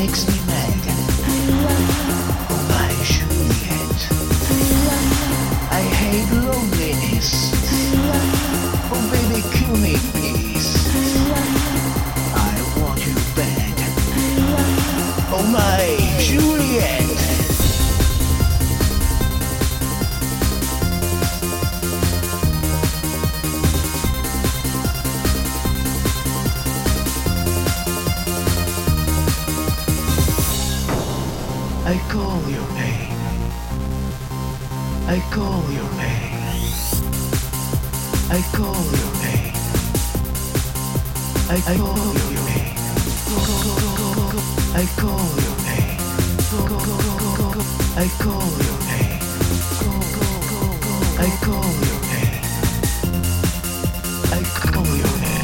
makes me mad. Oh my Juliet, I hate loneliness. Oh baby, kill me please, I want you back. Oh my Juliet. I call your name, I call your name, I call your name, I call your name, I call your name, I call your name, I call your name, I call your name.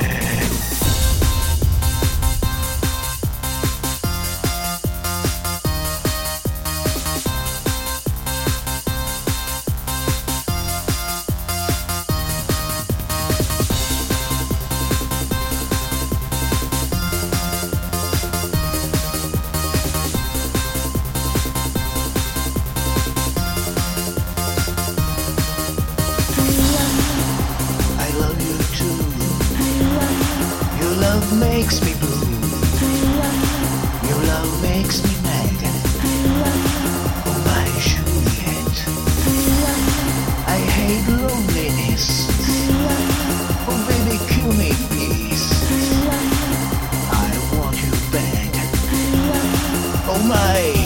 Love makes me blue. Your love makes me mad. Oh my Juliet, I hate loneliness. Oh baby, kill me please, I want you back. Oh my